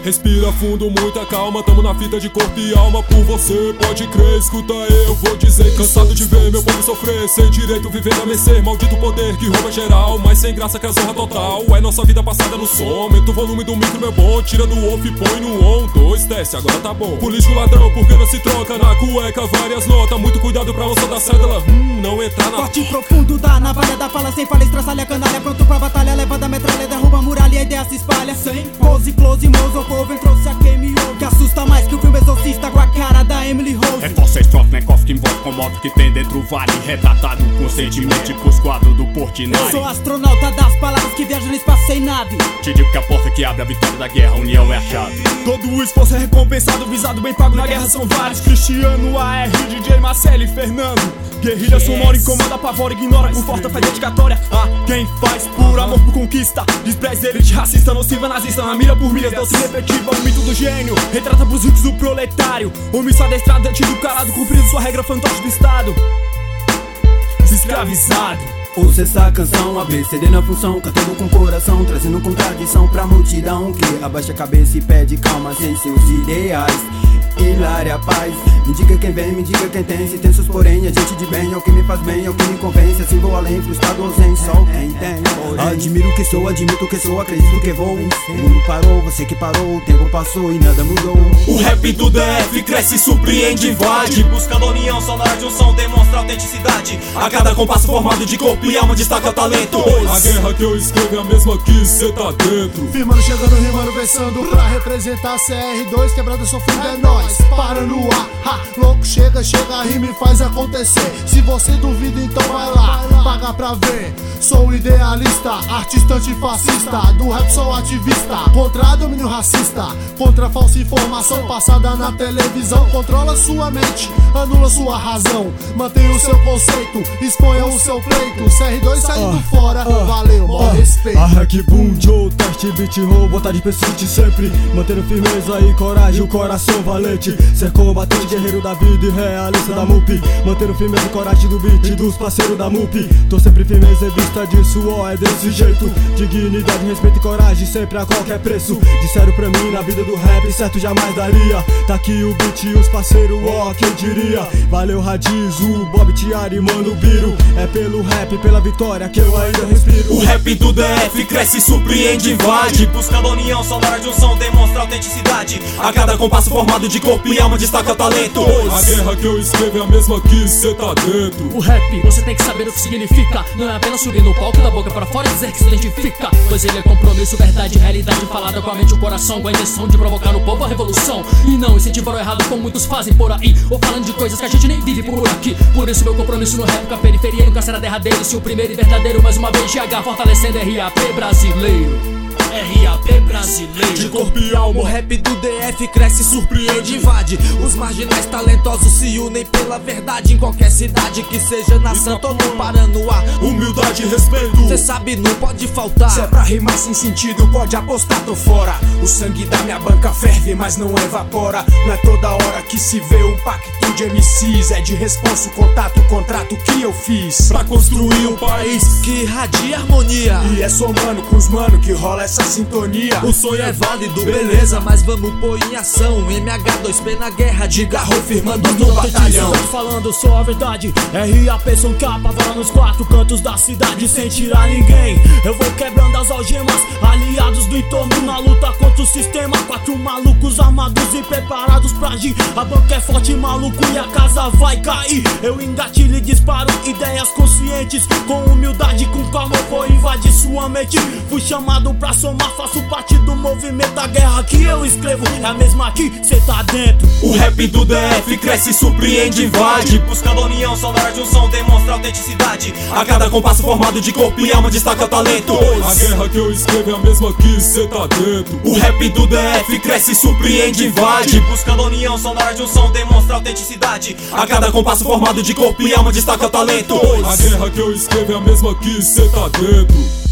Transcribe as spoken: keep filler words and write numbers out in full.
Respira fundo, muita calma, tamo na fita de corpo e alma. Por você, pode crer, escuta eu vou dizer. Cansado de ver meu povo sofrer, sem direito viver a mercê. Maldito poder que rouba geral, mas sem graça que a zorra total. É nossa vida passada no som, aumenta o volume do micro meu bom. Tira no off e põe no on, dois, desce, agora tá bom. Político ladrão, porque não se troca na cueca várias notas. Muito cuidado pra onça da cédula, hum, não entrar na... Corte profundo da navalha da fala, sem falha, estraçalha, canalha. Pronto pra batalha, leva da metralha, derruba a muralha e a ideia se espalha. Sem pose, close, mouse, o povo entrou-se a queime que assusta mais que o filme Exorcista com a cara da Emily Rose. É força estrofe, né, que envolve com modo que tem dentro o vale. Retratado com sentimento, tipo os quadros do Portinari. Eu sou astronauta das palavras que viajam no espaço sem nave. Te digo que a porta que abre a vitória da guerra, a união é a chave. Todo o esforço é recompensado, visado bem pago na guerra são vários. Cristiano, A R, D J Marcelo e Fernando. Guerrilha sonora, incomoda, apavora, ignora, conforta, faz dedicatória a quem faz por amor, por conquista. Despreza, elite, racista, nociva, nazista, na mira por milhas, doce, repetitiva, o mito do gênio. Retrata pros ricos do proletário, omisso, adestrado, antigo, calado, cumprindo sua regra, fantoche do estado. Escravizado. Ouça essa canção, A B C D na função, cantando com coração, trazendo contradição pra multidão que abaixa a cabeça e pede calma sem seus ideais. Hilária paz, me diga quem vem, me diga quem tem. Se tem seus porém, é gente de bem, é o que me faz bem, é o que me convence. Assim vou além, frustrado ou sem sol, quem tem. Admiro que sou, admito que sou, acredito que vou. O mundo parou, você que parou, o tempo passou e nada mudou. O rap do D F cresce, surpreende, invade, buscando a união sonora de um som, demonstra autenticidade. A cada compasso formado de corpo e alma destaca o talento. A guerra que eu escrevo é a mesma que cê tá dentro. Firmando, chegando, rimando, versando pra representar C R dois, quebrada sofrendo é nóis. Para no ar, ha, louco, chega, chega, rima e faz acontecer. Se você duvida, então vai lá, paga pra ver. Sou idealista, artista antifascista, do rap sou ativista, contra domínio racista, contra falsa informação passada na televisão. Controla sua mente, anula sua razão, mantenha o seu conceito, exponha o seu pleito. C R dois saindo uh, fora, uh, valeu, mó uh, respeito. A hack boom, Joe, teste, beat, roll, vontade persiste sempre, mantendo firmeza e coragem, o coração valente. Ser combatente, guerreiro da vida e realista da M U P, mantendo firmeza e coragem do beat e dos parceiros da M U P. Tô sempre firmeza, vista disso, ó, é desse jeito. Dignidade, respeito e coragem, sempre a qualquer preço. Disseram pra mim, na vida do rap, certo jamais daria. Tá aqui o beat e os parceiros, ó, quem diria. Valeu Radiz, o Bob, Tiari, Mano Biro. É pelo rap, pela vitória que eu ainda respiro. O rap do D F cresce, surpreende, invade, buscando a união sonora de um som, demonstra autenticidade. A cada compasso formado de corpo e alma destaca o talento. A guerra que eu escrevo é a mesma que cê tá dentro. O rap, você tem que saber o que significa. Não é apenas subir no palco da boca pra fora e dizer que se identifica. Pois ele é compromisso, verdade, realidade falada com a mente e o coração, com a intenção de provocar no povo a revolução. E não incentivar o errado como muitos fazem por aí, ou falando de coisas que a gente nem vive por aqui. Por isso meu compromisso no rap com a periferia e nunca será derradeiro. Se o primeiro e verdadeiro, mais uma vez G H fortalecendo R A P brasileiro. R A P brasileiro. De corpo e alma, o rap do D F cresce, surpreende, invade. Os marginais talentosos se unem pela verdade. Em qualquer cidade que seja nação, todo Paranoá. Humildade e respeito, cê sabe, não pode faltar. Se é pra rimar sem sentido, pode apostar, tô fora. O sangue da minha banca ferve, mas não evapora. Não é toda hora que se vê um pacto de M Cs. É de responso, contato, contrato que eu fiz pra construir um país que irradia harmonia. E é somando com os mano que rola essa sintonia. O sonho é válido, beleza, mas vamos pôr em ação. M H dois P na guerra, de garro firmando no batalhão. Tô falando só a verdade, R A P são que apavora nos quatro cantos da cidade sem tirar ninguém. Eu vou quebrando as algemas, aliados do entorno na luta contra o sistema. Quatro malucos armados e preparados pra agir. A banca é forte, maluco, e a casa vai cair. Eu engatilho e disparo ideias conscientes. Com humildade, com calma eu vou invadir sua mente. Fui chamado pra somar, faço parte do movimento. Da guerra que eu escrevo é a mesma que cê tá dentro. O rap do D F cresce, surpreende, invade, buscando a união sonora de um som, demonstra autenticidade. A cada compasso formado de corpo e alma destaca o talento. A guerra que eu escrevo é a mesma que cê tá dentro. O rap do D F cresce, surpreende, invade, buscando a união sonora de um som, demonstra autenticidade. A cada compasso formado de corpo e alma destaca o talento. A guerra que eu escrevo é a mesma que cê tá dentro.